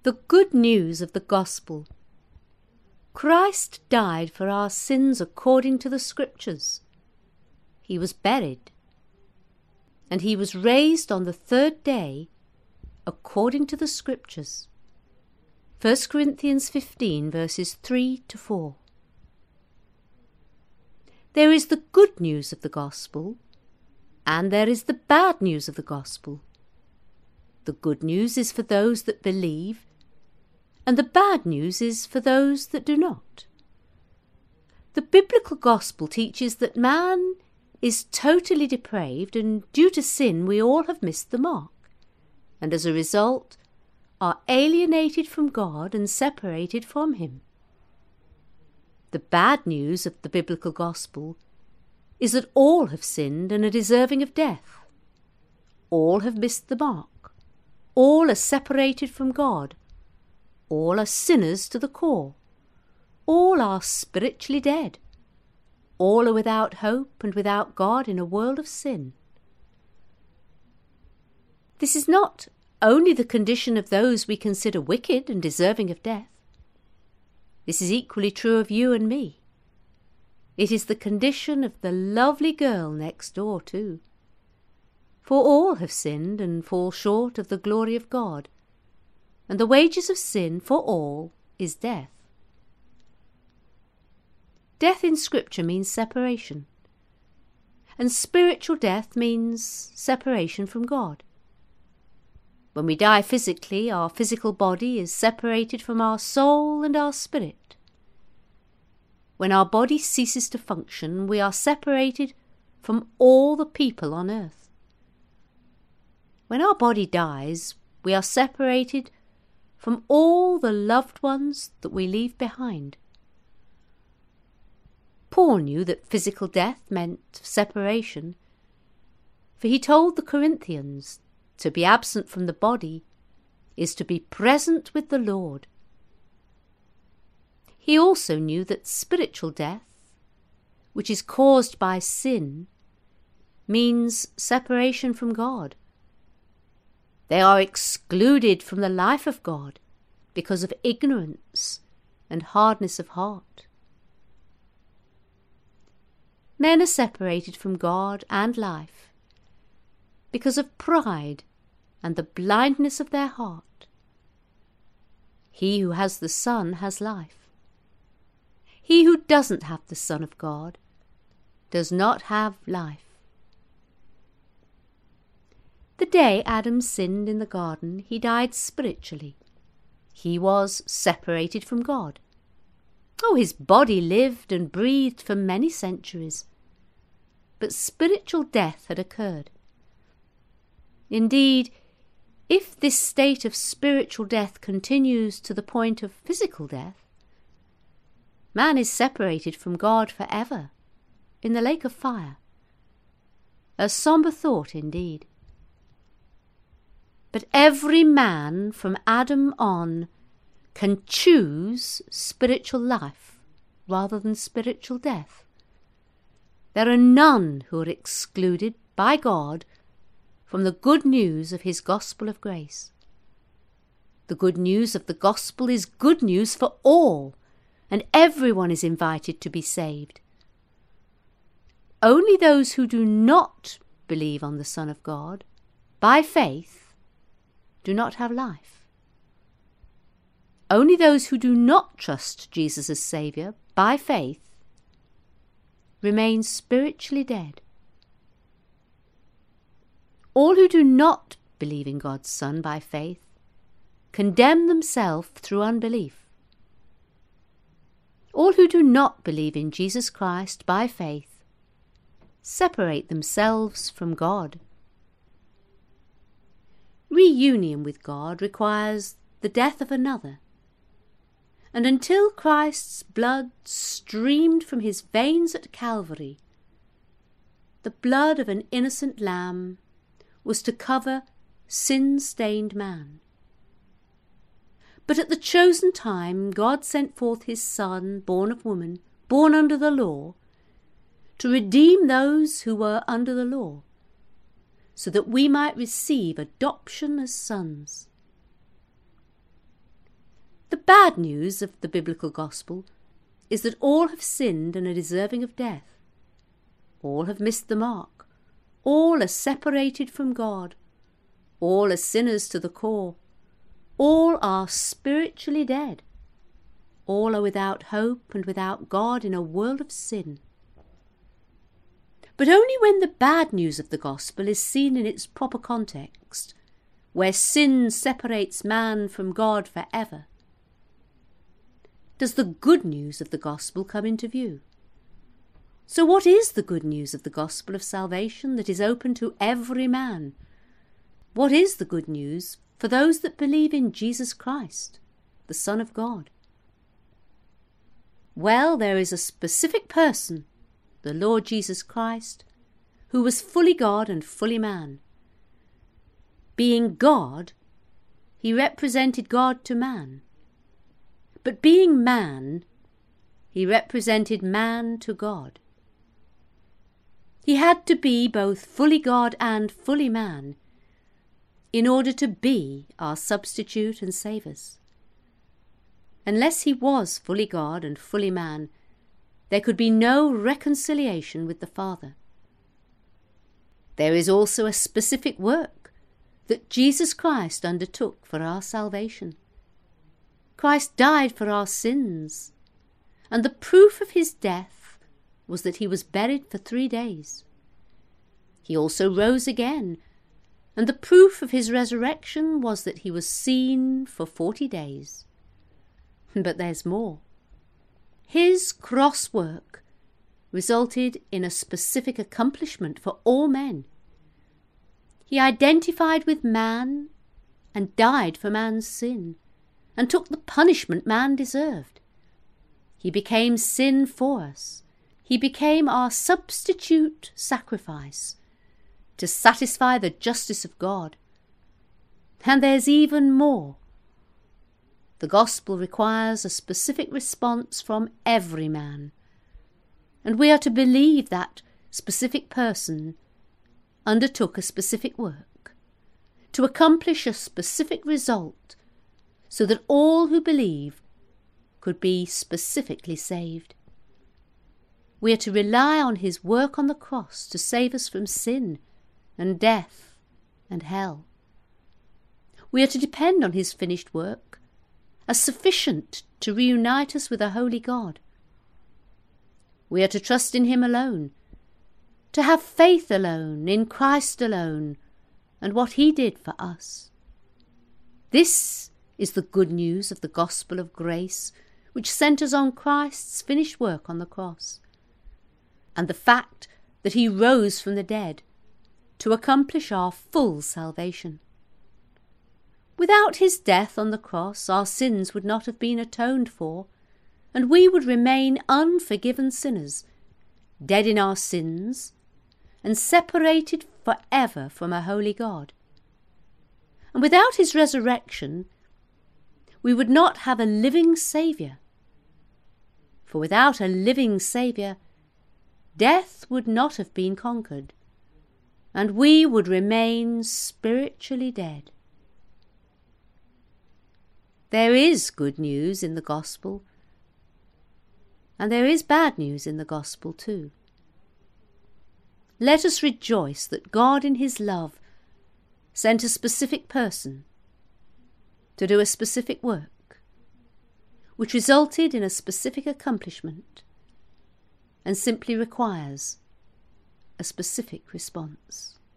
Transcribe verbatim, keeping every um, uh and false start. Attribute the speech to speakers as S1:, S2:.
S1: The good news of the gospel. Christ died for our sins according to the Scriptures. He was buried, and he was raised on the third day according to the Scriptures. First Corinthians fifteen, verses three to four. There is the good news of the gospel, and there is the bad news of the gospel. The good news is for those that believe, and the bad news is for those that do not. The biblical gospel teaches that man is totally depraved, and due to sin we all have missed the mark, and as a result are alienated from God and separated from him. The bad news of the biblical gospel is that all have sinned and are deserving of death. All have missed the mark. All are separated from God. All are sinners to the core. All are spiritually dead. All are without hope and without God in a world of sin. This is not only the condition of those we consider wicked and deserving of death. This is equally true of you and me. It is the condition of the lovely girl next door too. For all have sinned and fall short of the glory of God, and the wages of sin for all is death. Death in Scripture means separation, and spiritual death means separation from God. When we die physically, our physical body is separated from our soul and our spirit. When our body ceases to function, we are separated from all the people on earth. When our body dies, we are separated from all the loved ones that we leave behind. Paul knew that physical death meant separation, for he told the Corinthians, to be absent from the body is to be present with the Lord. He also knew that spiritual death, which is caused by sin, means separation from God. They are excluded from the life of God because of ignorance and hardness of heart. Men are separated from God and life because of pride and the blindness of their heart. He who has the Son has life. He who doesn't have the Son of God does not have life. The day Adam sinned in the garden, he died spiritually. He was separated from God. Oh, his body lived and breathed for many centuries, but spiritual death had occurred. Indeed, if this state of spiritual death continues to the point of physical death, man is separated from God forever in the lake of fire. A sombre thought indeed. But every man from Adam on can choose spiritual life rather than spiritual death. There are none who are excluded by God from the good news of his gospel of grace. The good news of the gospel is good news for all, and everyone is invited to be saved. Only those who do not believe on the Son of God by faith do not have life. Only those who do not trust Jesus as Saviour by faith remain spiritually dead. All who do not believe in God's Son by faith condemn themselves through unbelief. All who do not believe in Jesus Christ by faith separate themselves from God. Reunion with God requires the death of another, and until Christ's blood streamed from his veins at Calvary, the blood of an innocent lamb was to cover sin-stained man. But at the chosen time God sent forth his Son, born of woman, born under the law, to redeem those who were under the law, so that we might receive adoption as sons. bad news of the biblical gospel is that all have sinned and are deserving of death. All have missed the mark. All are separated from God. All are sinners to the core. All are spiritually dead. All are without hope and without God in a world of sin. But only when the bad news of the gospel is seen in its proper context, where sin separates man from God forever, does the good news of the gospel come into view. So what is the good news of the gospel of salvation that is open to every man? What is the good news for those that believe in Jesus Christ, the Son of God? Well, there is a specific person, the Lord Jesus Christ, who was fully God and fully man. Being God, he represented God to man. But being man, he represented man to God. He had to be both fully God and fully man in order to be our substitute and save us. Unless he was fully God and fully man, there could be no reconciliation with the Father. There is also a specific work that Jesus Christ undertook for our salvation. Christ died for our sins, and the proof of his death was that he was buried for three days. He also rose again, and the proof of his resurrection was that he was seen for forty days. But there's more. His cross work resulted in a specific accomplishment for all men. He identified with man and died for man's sin and took the punishment man deserved. He became sin for us. He became our substitute sacrifice to satisfy the justice of God. And there's even more. The gospel requires a specific response from every man, and we are to believe that specific person undertook a specific work to accomplish a specific result so that all who believe could be specifically saved. We are to rely on his work on the cross to save us from sin and death and hell. We are to depend on his finished work as sufficient to reunite us with a holy God. We are to trust in him alone, to have faith alone, in Christ alone, and what he did for us. This is the good news of the gospel of grace, which centres on Christ's finished work on the cross, and the fact that he rose from the dead to accomplish our full salvation. Without his death on the cross, our sins would not have been atoned for, and we would remain unforgiven sinners, dead in our sins, and separated forever from a holy God. And without his resurrection, we would not have a living Saviour. For without a living Saviour, death would not have been conquered, and we would remain spiritually dead. There is good news in the gospel, and there is bad news in the gospel too. Let us rejoice that God in his love sent a specific person to do a specific work, which resulted in a specific accomplishment and simply requires a specific response.